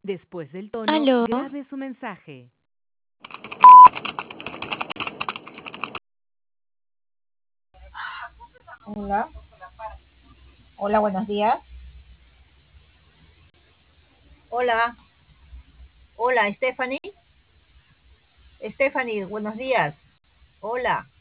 Después del tono, Aló, grabe su mensaje. Hola, hola, buenos días. Hola, hola, Stephanie. Stephanie, buenos días. Hola.